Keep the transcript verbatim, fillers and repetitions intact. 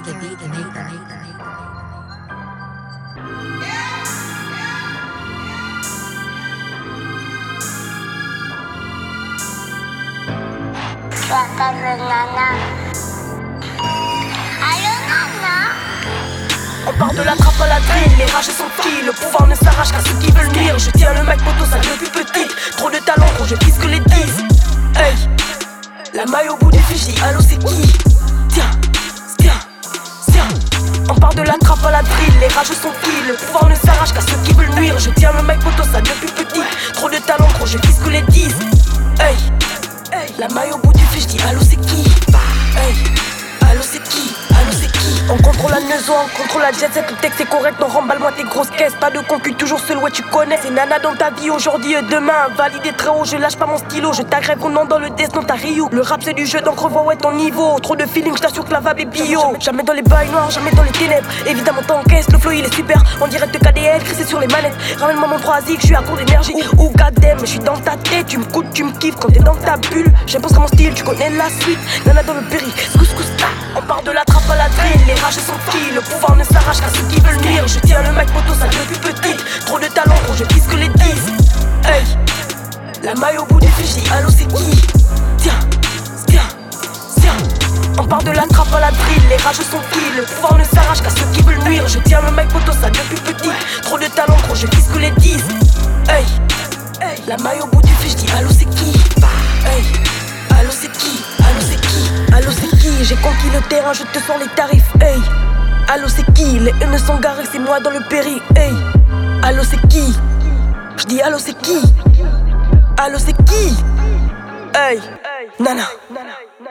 the beat maker. On part de la trappe à la drill, les rages sont qui, le pouvoir ne s'arrache qu'à ceux qui veulent nuire. Je tiens le mic moto, ça depuis petite. Trop de talent quand je vise que les dix. Hey, la maille au bout du fusil, allô c'est qui? Tiens, tiens, tiens. On part de la trappe à la drill, les rages sont qui, le pouvoir ne s'arrache qu'à ceux qui veulent nuire. Je tiens le mic moto, ça depuis petite. Trop de talent quand je vise que les dix. Hey, hey, la maille au bout du fusil, allô c'est qui? Hey, allô c'est qui? Allô c'est qui? On contrôle la neuzo, on contrôle la jet set, le texte est correct, non remballe-moi tes grosses caisses. Pas de concu, toujours seul, ouais tu connais. C'est nana dans ta vie aujourd'hui et demain. Validé très haut, je lâche pas mon stylo. Je t'agrève au nom dans le death, non t'as Ryu. Le rap c'est du jeu, donc revois ouais ton niveau. Trop de feeling, j't'assure que la vibe est bio. Jamais, jamais dans les bails noirs, jamais dans les ténèbres. Évidemment t'encaisses, le flow il est super. En direct de K D L, crissé sur les manettes. Ramène-moi mon trois X, je suis à court d'énergie. Ou goddamn, je suis dans ta tête. Tu me coûtes, tu me kiffes quand t'es dans ta bulle. J'imposerai mon style, tu connais la suite. Nana dans le péri, scous scous ta. On part de la trappe à la drill, les rages sont qui, le pouvoir ne s'arrache qu'à ceux qui veulent nuire. Je tiens le mic moto, ça depuis petite. Trop de talent quand je vise que les dix. Hey, la maille au bout du fusil, allô c'est qui? Tiens, tiens, tiens. On part de la trappe à la drill, les rages sont qui, le pouvoir ne s'arrache qu'à ceux qui veulent nuire. Je tiens le mic moto, ça depuis petit. Trop de talent quand je vise que les dix. Hey, hey, la maille au bout du fusil, allô c'est qui? Hey, allô c'est qui? Allô c'est qui? Allô c'est qui? J'ai conquis le terrain, je te sors les tarifs. Hey, allô c'est qui? Les haines sont garés, c'est moi dans le péri. Hey, allô c'est qui? J'dis allô c'est qui? Allô c'est qui? Hey, nana.